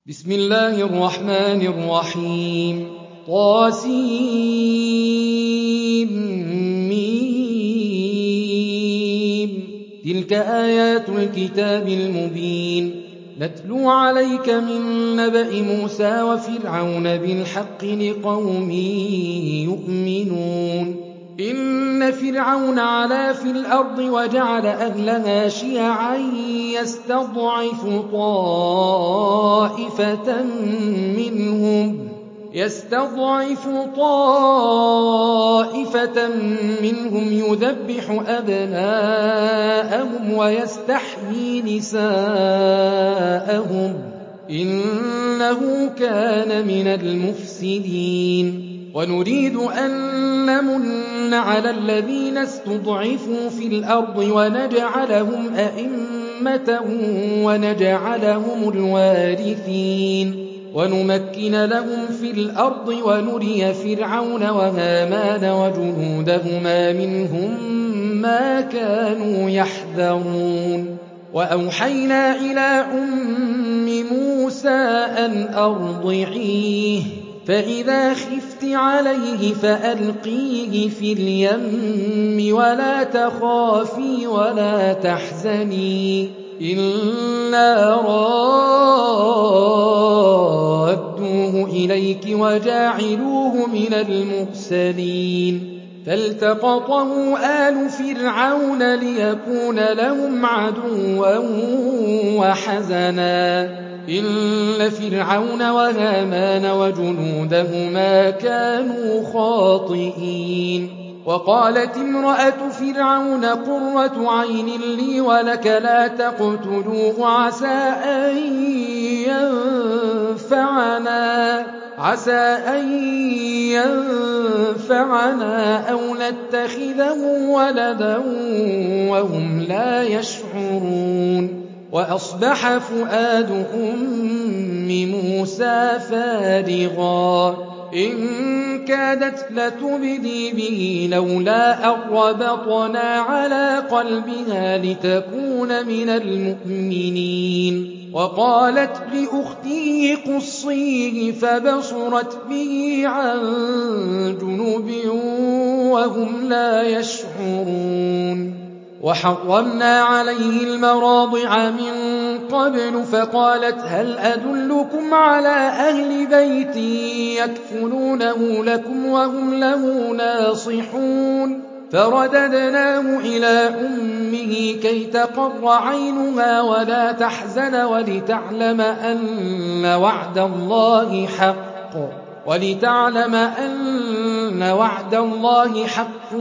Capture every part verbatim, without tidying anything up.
بسم الله الرحمن الرحيم طاسيم تلك آيات الكتاب المبين نتلو عليك من نبأ موسى وفرعون بالحق لقوم يؤمنون إن فرعون علا في الأرض وجعل أهلها شيعا يستضعف طائفة منهم يستضعف طائفة منهم يذبح أبناءهم ويستحيي نساءهم إنه كان من المفسدين ونريد أن نمن على الذين استضعفوا في الأرض ونجعلهم أئمة ونجعلهم الوارثين ونمكن لهم في الأرض ونري فرعون وهامان وجنودهما منهم ما كانوا يحذرون وأوحينا إلى أم موسى أن أرضعيه فإذا خفت عليه فألقيه في اليم ولا تخافي ولا تحزني إنا رادوه إليك وجاعلوه من المرسلين فالتقطه آل فرعون ليكون لهم عدوا وحزنا إن فرعون وهامان وجنودهما كانوا خاطئين وقالت امرأة فرعون قرة عين لي ولك لا تقتلوه عسى أن ينفعنا عسى أن ينفعنا أو نتخذه ولدا وهم لا يشعرون وأصبح فؤاد أم موسى فارغا إن كادت لتبدي به لولا أن ربطنا على قلبها لتكون من المؤمنين وقالت لأخته قصيه فبصرت به عن جنب وهم لا يشعرون وحرمنا عليه المراضع من قبل فقالت هل أدلكم على أهل بيت يكفلونه لكم وهم له ناصحون فرددناه إلى أمه كي تقر عينها ولا تحزن ولتعلم أن وعد الله حق ولتعلم أن وعد الله حق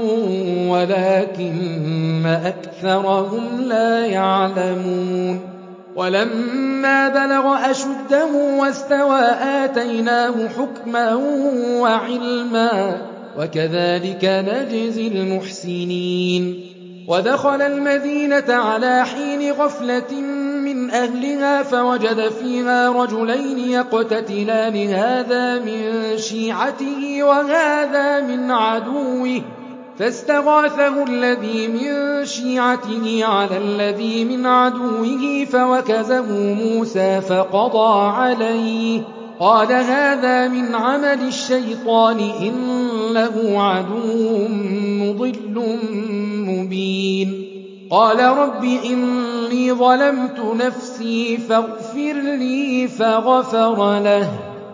ولكن أكثرهم لا يعلمون ولما بلغ أشده واستوى آتيناه حكما وعلما وكذلك نجزي المحسنين ودخل المدينة على حين غفلة من أهلها فوجد فيها رجلين يقتتلان هذا من شيعته وهذا من عدوه فاستغاثه الذي من شيعته على الذي من عدوه فوكزه موسى فقضى عليه قال هذا من عمل الشيطان إنه عدو مضل مبين قال رب إني ظلمت نفسي فاغفر لي فغفر له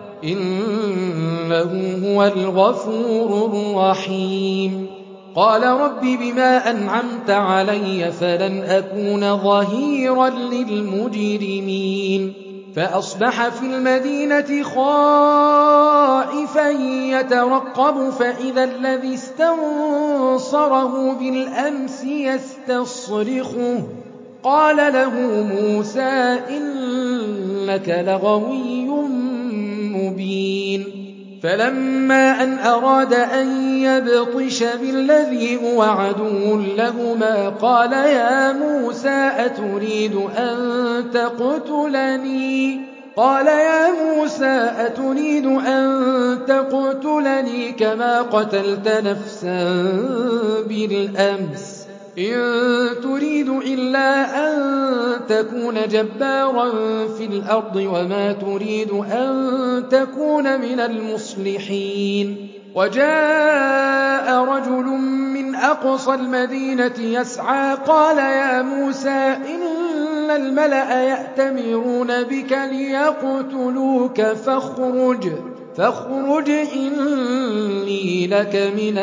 إنه هو الغفور الرحيم قال رب بما أنعمت علي فلن أكون ظهيرا للمجرمين فأصبح في المدينة خائفا يترقب فإذا الذي استنصره بالأمس يستصرخه قال له موسى إنك لغوي مبين فلما أن أراد أن يبطش بالذي هو عدو لهما قال يا موسى أتريد أن تقتلني قال يا موسى أتريد أن تقتلني كما قتلت نفسا بالأمس إن تريد إلا أن تكون جبارا في الأرض وما تريد أن تكون من المصلحين. وجاء رجل من أقصى المدينة يسعى قال يا موسى إن الملأ يأتمرون بك ليقتلوك فاخرج فاخرج إني لك من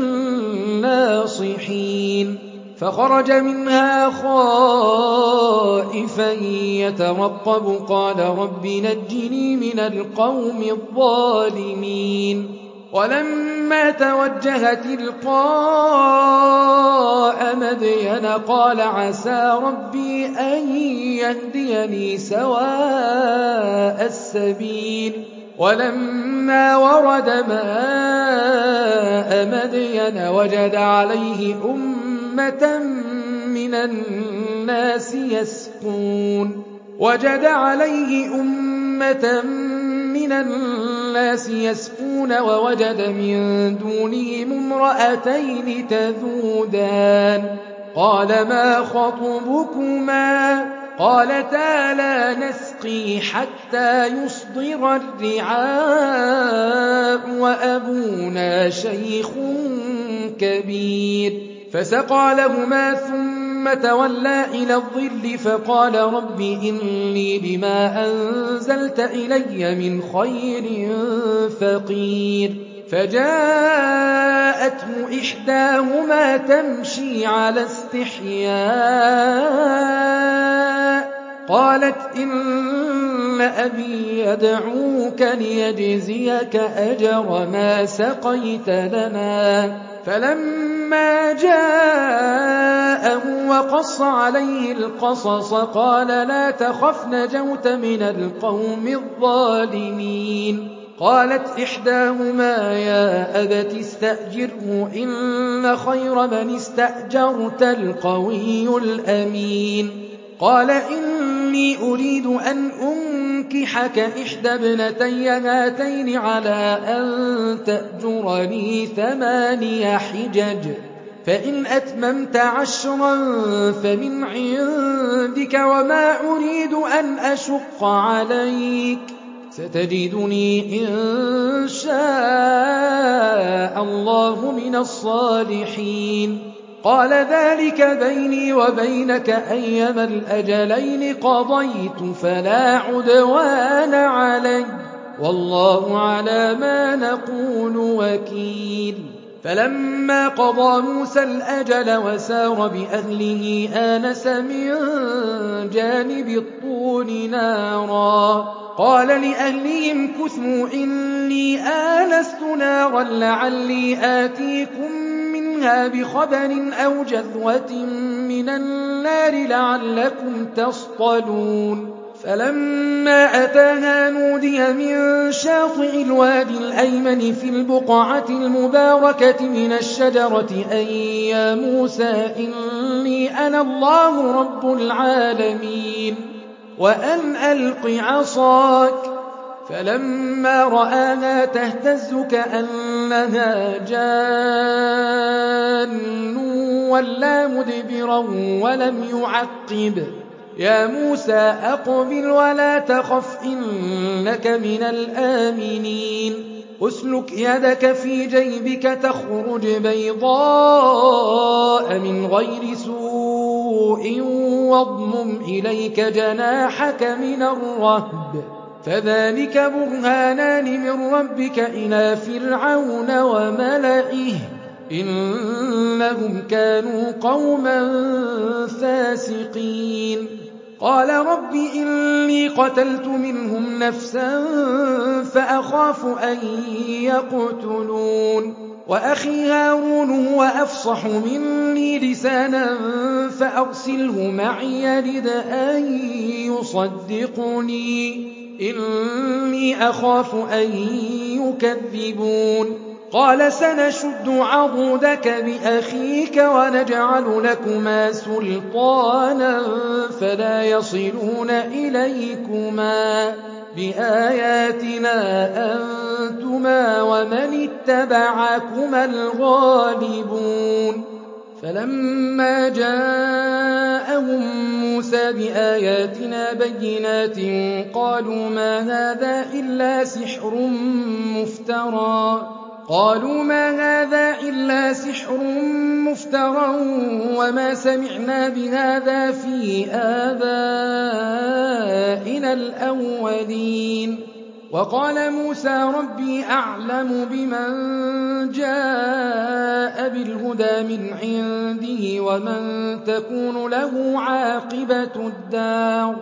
الناصحين. فخرج منها خائفا يترقب قال رب نجني من القوم الظالمين. ولما توجه تلقاء مدين قال عسى ربي أن يهديني سواء السبيل. ولما ورد ماء مدين وجد عليه أمة من الناس يسقون وجد عليه أمة من الناس يسقون ووجد من دونهم امرأتين تذودان قال ما خطبكما قالتا لا نسقي حتى يصدر الرعاء وأبونا شيخ كبير. فسقى لهما ثم تولى إلى الظل فقال رب إني بما أنزلت إلي من خير فقير. فجاءته إحداهما تمشي على استحياء قالت إن أبي يدعوك ليجزيك أجر ما سقيت لنا. فلما جاءه وقص عليه القصص قال لا تخف نجوت من القوم الظالمين. قالت إحداهما يا أبت استأجره إن خير من استأجرت القوي الأمين. قال إني أريد أن أنكحك إحدى ابنتي هاتين على أن تأجرني ثماني حجج فإن أتممت عشرا فمن عندك وما أريد أن أشق عليك ستجدني إن شاء الله من الصالحين. قال ذلك بيني وبينك أيما الأجلين قضيت فلا عدوان علي والله على ما نقول وكيل. فلما قضى موسى الأجل وسار بأهله آنس من جانب الطور نارا قال لأهلهم كثوا إني آنست نارا لعلي آتيكم منها بخبر أو جذوة من النار لعلكم تصطلون. فلما أتاها نودي من شاطئ الوادي الأيمن في البقعة المباركة من الشجرة أن يا موسى إني أنا الله رب العالمين وأن ألق عصاك. فلما رآها تهتز كأنها جان ولا مدبرا ولم يعقب يا موسى أقبل ولا تخف إنك من الآمنين. أسلك يدك في جيبك تخرج بيضاء من غير سوء واضمم إليك جناحك من الرهب فذلك برهانان من ربك إلى فرعون وملئه إنهم كانوا قوما فاسقين. قال رب إني قتلت منهم نفسا فأخاف أن يقتلون وأخي هارون هو أفصح مني لسانا فأرسله معي يرد أن يصدقني إني أخاف أن يكذبون. قال سنشد عضدك بأخيك ونجعل لكما سلطانا فلا يصلون إليكما بآياتنا أنتما ومن اتبعكما الغالبون. فَلَمَّا جَاءَهُم مُوسَىٰ بِآيَاتِنَا بَيِّنَاتٍ قَالُوا مَا هَٰذَا إِلَّا سِحْرٌ مُّفْتَرًى قالوا ما هذا إلا سحر مفترى وما سمعنا بهذا في آبائنا الأولين. وقال موسى ربي أعلم بمن جاء بالهدى من عنده ومن تكون له عاقبة الدار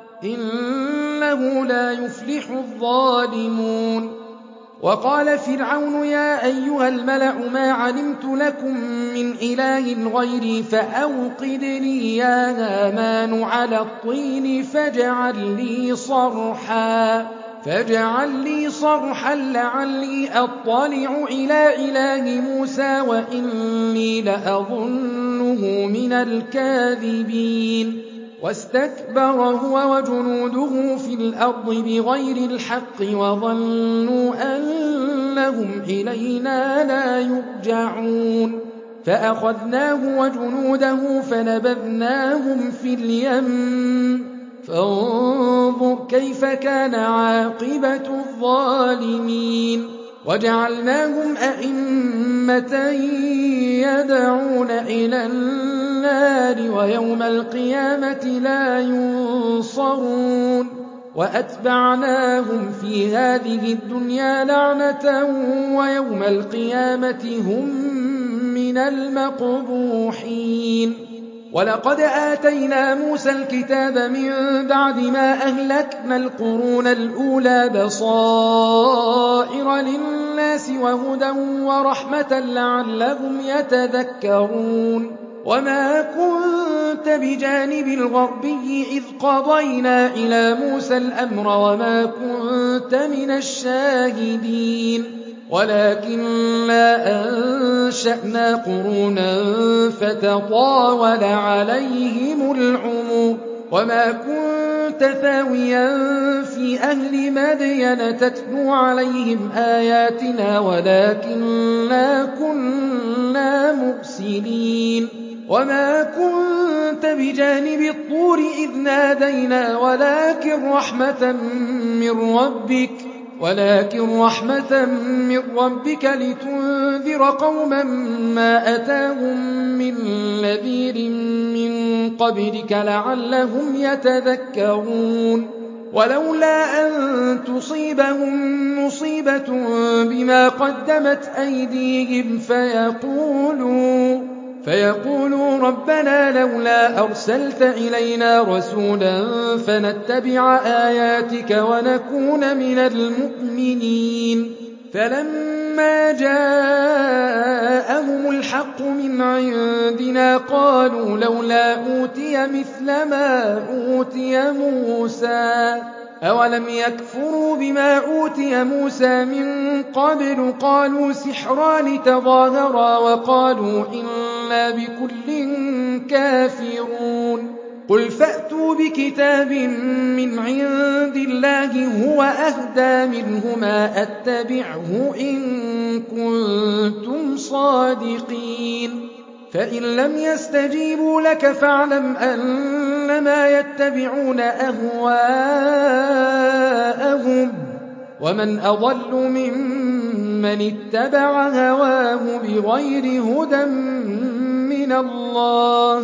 إنه لا يفلح الظالمون. وقال فرعون يا أيها الملأ ما علمت لكم من إله غيري فأوقد لي يا هامان على الطين فاجعل لي صرحا فاجعل لي صرحا لعلي أطلع إلى إله موسى وإني لأظنه من الكاذبين. واستكبر هو وجنوده في الأرض بغير الحق وظنوا أنهم إلينا لا يرجعون فأخذناه وجنوده فنبذناهم في اليم فانظر كيف كان عاقبة الظالمين. وجعلناهم أئمة يدعون إلى النار ويوم القيامة لا ينصرون. وأتبعناهم في هذه الدنيا لعنة ويوم القيامة هم من المقبوحين. ولقد آتينا موسى الكتاب من بعد ما أهلكنا القرون الأولى بصائر للناس وهدى ورحمة لعلهم يتذكرون. وما كنت بجانب الغربي إذ قضينا إلى موسى الأمر وما كنت من الشاهدين ولكننا أنشأنا قرونا فتطاول عليهم العمر. وما كنت ثاويا في أهل مدين تتلو عليهم آياتنا ولكننا كنا مرسلين. وما كنت بجانب الطور إذ نادينا ولكن رحمة من ربك ولكن رحمة من ربك لتنذر قوما ما أتاهم من نذير من قبلك لعلهم يتذكرون. ولولا أن تصيبهم مصيبة بما قدمت أيديهم فيقولوا فيقولوا ربنا لولا أرسلت إلينا رسولا فنتبع آياتك ونكون من المؤمنين. فلما جاءهم الحق من عندنا قالوا لولا أوتي مثل ما أوتي موسى أولم يكفروا بما أوتي موسى من قبل قالوا سحران تظاهرا وقالوا إنا بكل كافرون. قل فأتوا بكتاب من عند الله هو أهدى منهما أتبعه إن كنتم صادقين. فإن لم يستجيبوا لك فاعلم أنما يتبعون أهواءهم ومن أضل ممن اتبع هواه بغير هدى من الله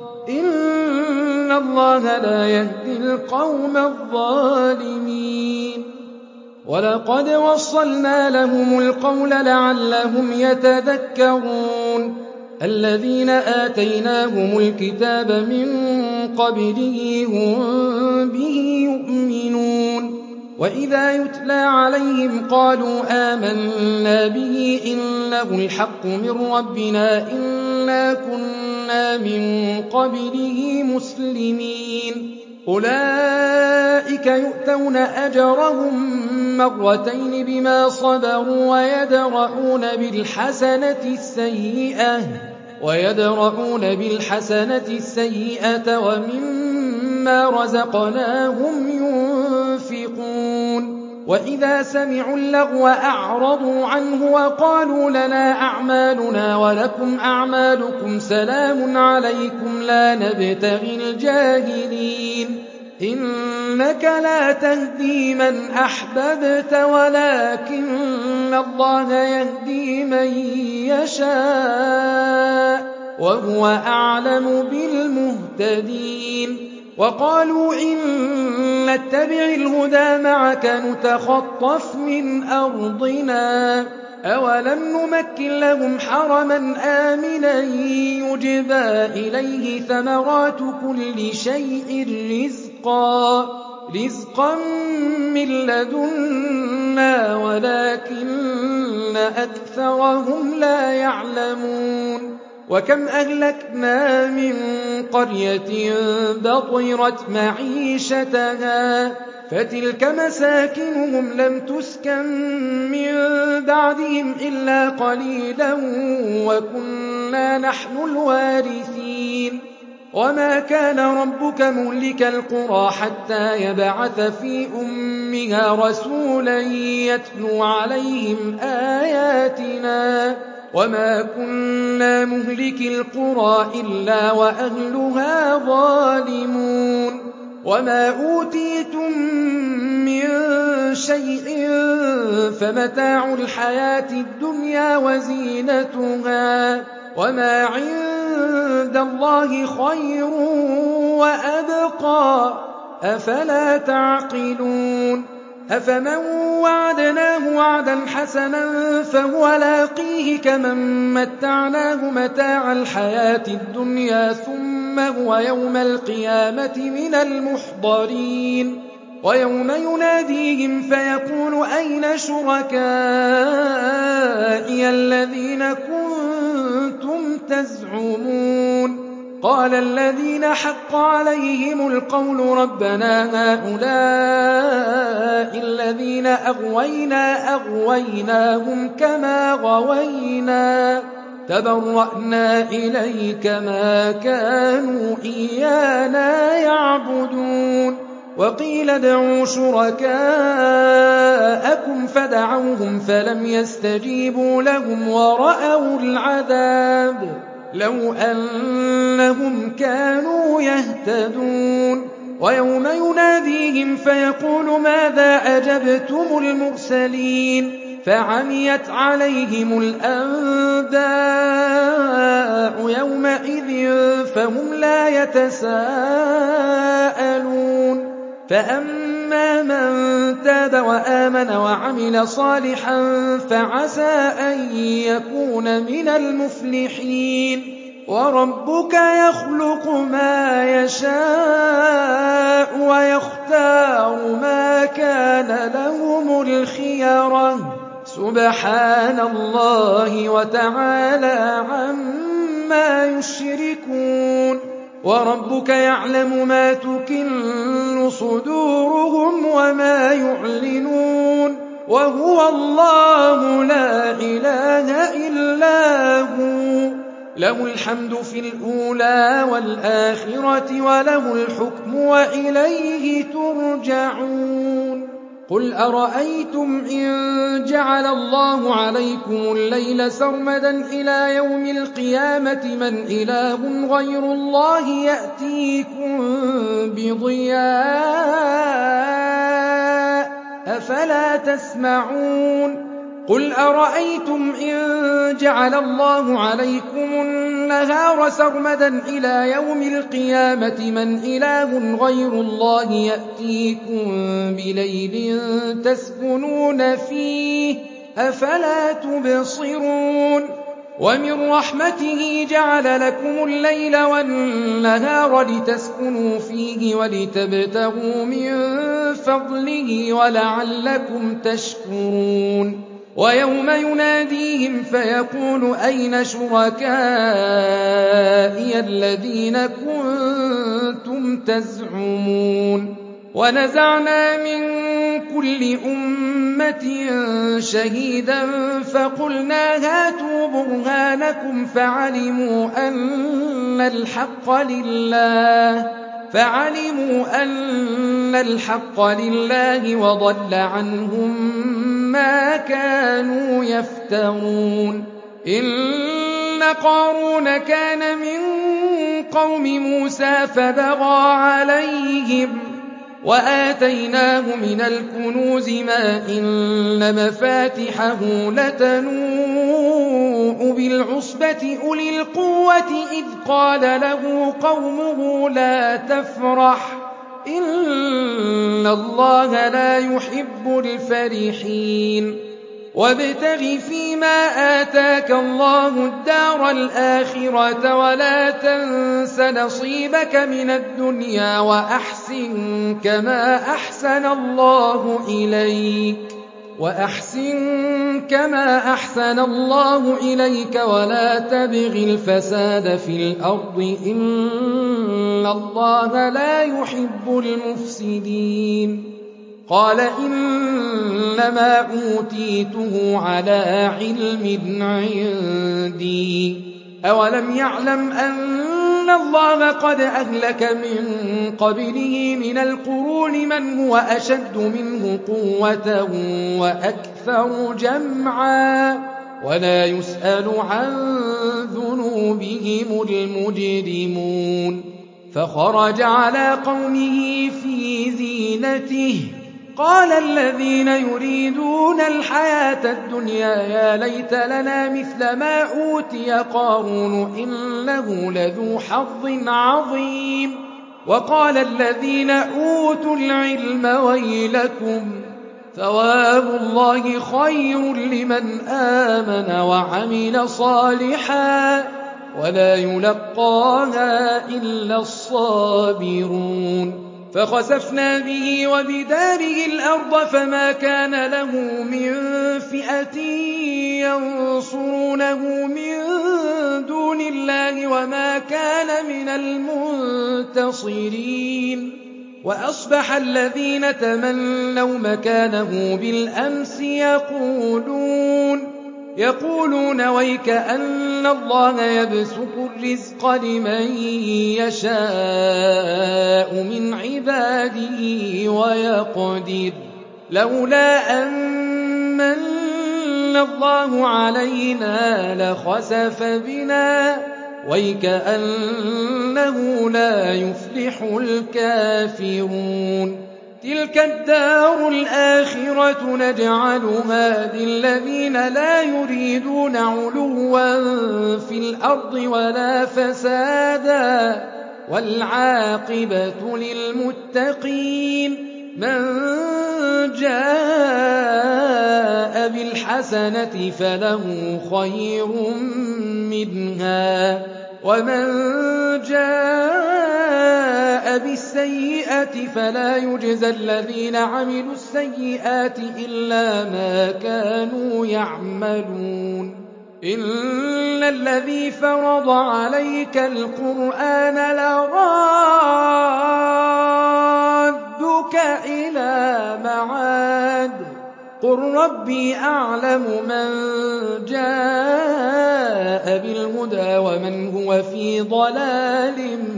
إن الله لا يهدي القوم الظالمين. ولقد وصلنا لهم القول لعلهم يتذكرون. الذين آتيناهم الكتاب من قبله هم به يؤمنون. وإذا يتلى عليهم قالوا آمنا به إنه الحق من ربنا إنا كنا من قبله مسلمين. أولئك يؤتون أجرهم مرتين بما صبروا ويدرؤون بالحسنة السيئة ويدرؤون بالحسنة السيئة ومما رزقناهم ينفقون. وإذا سمعوا اللغو أعرضوا عنه وقالوا لنا أعمالنا ولكم أعمالكم سلام عليكم لا نبتغي الجاهلين إنك لا تهدي من أحببت ولكن الله يهدي من يشاء وهو أعلم بالمهتدين وقالوا إن نتبع الهدى معك نتخطف من أرضنا أولم نمكن لهم حرما آمنا يجبى إليه ثمرات كل شيء رزقا رزقا من لدنا ولكن أكثرهم لا يعلمون وكم أهلكنا من قرية بطرت معيشتها فتلك مساكنهم لم تسكن من بعدهم إلا قليلا وكنا نحن الوارثين وما كان ربك مهلك القرى حتى يبعث في أمها رسولا يتلو عليهم آياتنا وما كنا مهلك القرى إلا وأهلها ظالمون وما أوتيتم من شيء فمتاع الحياة الدنيا وزينتها وما عند الله خير وأبقى أفلا تعقلون أفمن وعدناه وعدا حسنا فهو لاقيه كمن متعناه متاع الحياة الدنيا ثم هو يوم القيامة من المحضرين ويوم يناديهم فيقول أين شركائي الذين كنتم تزعمون قال الذين حق عليهم القول ربنا هؤلاء الذين أغوينا أغويناهم كما غوينا تبرأنا إليك ما كانوا إيانا يعبدون وقيل ادعوا شركاءكم فدعوهم فلم يستجيبوا لهم ورأوا العذاب لو أنهم كانوا يهتدون ويوم يناديهم فيقول ماذا أجبتم المرسلين فعميت عليهم الأنباء يومئذ فهم لا يتساءلون فأما من تاب وآمن وعمل صالحا فعسى أن يكون من المفلحين وربك يخلق ما يشاء ويختار ما كان لهم الخيرة سبحان الله وتعالى عما يشركون وربك يعلم ما تكن صدورهم وما يعلنون وهو الله لا إله إلا هو له الحمد في الأولى والآخرة وله الحكم وإليه ترجعون قل أرأيتم إن جعل الله عليكم الليل سرمدا إلى يوم القيامة من إله غير الله يأتيكم بضياء أفلا تسمعون قل أرأيتم إن جعل الله عليكم النهار سرمدا إلى يوم القيامة من إله غير الله يأتيكم بليل تسكنون فيه أفلا تبصرون ومن رحمته جعل لكم الليل والنهار لتسكنوا فيه ولتبتغوا من فضله ولعلكم تشكرون ويوم يناديهم فيقول أين شركائي الذين كنتم تزعمون ونزعنا من كل أمة شهيدا فقلنا هاتوا برهانكم فعلموا أن الحق لله فعلموا أن أن الحق لله وضل عنهم ما كانوا يفترون إن قارون كان من قوم موسى فبغى عليهم وآتيناه من الكنوز ما إن مفاتحه لتنوء بالعصبة أولي القوة إذ قال له قومه لا تفرح إن الله لا يحب الفرحين وابتغ فيما آتاك الله الدار الآخرة ولا تنس نصيبك من الدنيا وأحسن كما أحسن الله إليك وأحسن كما أحسن الله إليك ولا تبغ الفساد في الأرض إن الله لا يحب المفسدين قال إنما أوتيته على علم عندي أولم يعلم أن الله قد أهلك من قبله من القرون من هو أشد منه قوة وأكثر جمعا ولا يسأل عن ذنوبهم المجرمون فخرج على قومه في زينته قال الذين يريدون الحياة الدنيا يا ليت لنا مثل ما أوتي قارون إنه لذو حظ عظيم وقال الذين أوتوا العلم ويلكم ثواب الله خير لمن آمن وعمل صالحا ولا يلقاها إلا الصابرون فخسفنا به وبداره الأرض فما كان له من فئة ينصرونه من دون الله وما كان من المنتصرين وأصبح الذين تمنوا مكانه بالأمس يقولون يقولون ويك أن الله يبسط الرزق لمن يشاء من عباده ويقدر لولا أن من الله علينا لخسف بنا ويك أنه لا يفلح الكافرون تلك الدار الآخرة نجعلها للذين لا يريدون علوا في الأرض ولا فسادا والعاقبة للمتقين من جاء بالحسنة فله خير منها ومن جاء بالسيئة فلا يجزى الذين عملوا السيئات إلا ما كانوا يعملون إن الذي فرض عليك القرآن لرادك إلى معاد قل ربي أعلم من جاء بالهدى ومن هو في ضلال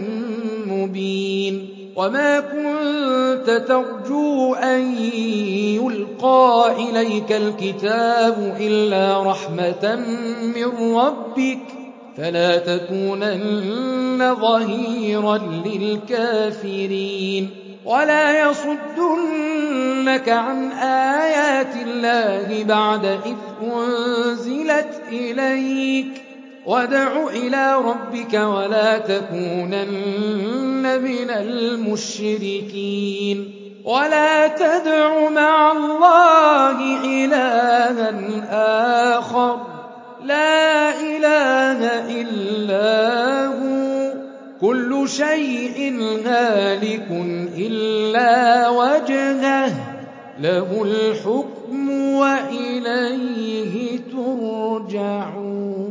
مبين وما كنت ترجو أن يلقى إليك الكتاب إلا رحمة من ربك فلا تكونن ظهيرا للكافرين ولا يصدنك عن آيات الله بعد إذ أنزلت إليك وادع إلى ربك ولا تكونن من المشركين ولا تدع مع الله إلها آخر لا إله إلا هو كل شيء هالك إلا وجهه له الحكم وإليه ترجعون